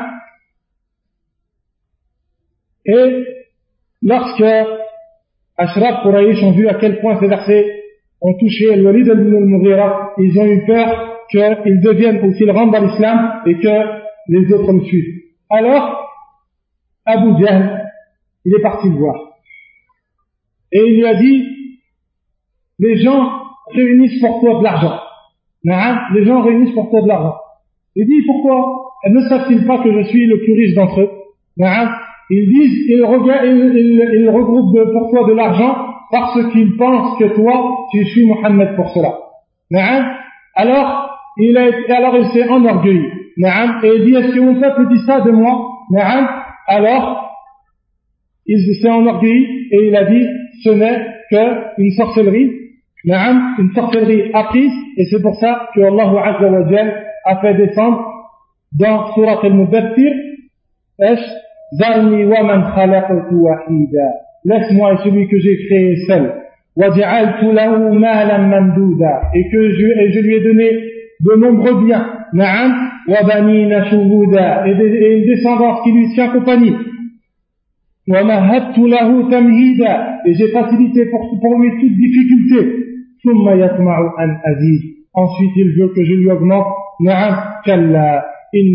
Et lorsque Ashraf Quraysh ont vu à quel point ces versets ont touché Al-Walid ibn al-Mughira, ils ont eu peur qu'ils deviennent ou qu'ils rentrent dans l'islam et que les autres le suivent. Alors, Abu Jahl, il est parti le voir. Et il lui a dit, les gens réunissent pour toi de l'argent. Les gens réunissent pour toi de l'argent. Il dit, pourquoi? Ne savent-ils pas que je suis le plus riche d'entre eux? Ils disent, ils regroupent pour toi de l'argent parce qu'ils pensent que toi, tu suis Mohammed pour cela. Alors il s'est enorgueilli. Et il dit, est-ce que mon peuple dit ça de moi? Alors, il s'est enorgueilli et il a dit, ce n'est qu'une sorcellerie. Une sorcellerie apprise, et c'est pour ça que Allah Azza wa Jal a fait descendre dans Surat Al-Mudaththir, Zarni wa man khalaqtu wahida. Laisse-moi et celui que j'ai créé seul. وَجَعَلْتُ لَهُ مَالًا مَمْدُودًا. Et je lui ai donné de nombreux biens. نعم وَبَنِينَ شُهُودًا. Et une descendance qui lui tient compagnie. وَمَهَّدتُّ لَهُ تَمْهِيدًا. Et j'ai facilité pour lui toute difficulté. ثُمَّ يَطْمَعُ أَنْ أَزِيدَ. Ensuite il veut que je lui augmente. نعم كَلَّا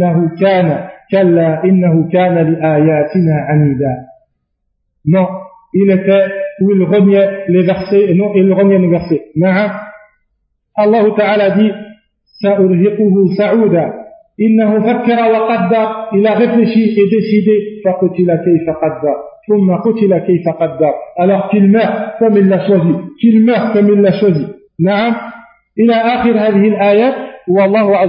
إِنَّهُ كَانَ لِآيَاتِنَا عَنِيدًا. Non, il était où il reniait les versets, et non, il reniait les versets. Na'am. Allah Ta'ala dit, Sa'urhiquhu sa'ouda. Innahu fakkara wa qaddar. Il a réfléchi et décidé, faqutila kayfa qaddar. Thumma qutila kayfa qaddar. Alors qu'il meurt comme il l'a choisi. Na'am. Ila akhir hadhihi al-ayat, où Allah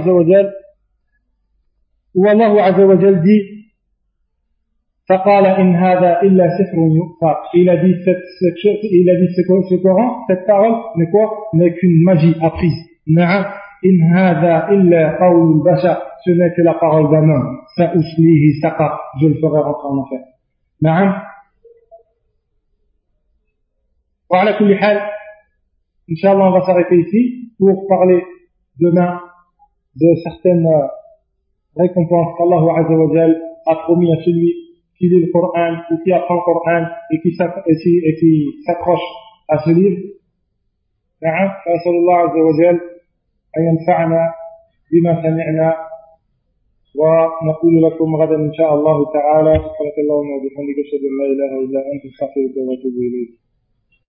Azza wa Jal dit, فقال إن هذا إلا سحر يؤثر. Il a dit ce Coran, cette parole n'est qu'une magie apprise. نعم إن هذا إلا قول البشر. Ce n'est que la parole d'un homme. سأصليه سقر. Je le ferai rentrer en enfer. نعم. وعلى كل حال Inch'Allah, on va s'arrêter ici pour parler demain de certaines récompenses qu'Allah Azza wa Jal a promis à celui qui lit le Coran ou qui apprend le Coran et qui s'accroche à ce livre. فأسأل الله عز وجل أن ينفعنا بما سمعنا ونقول لكم غدا إن شاء الله تعالى سبحانك اللهم وبحمدك أشهد أن لا إله إلا أنت أستغفرك وأتوب إليك.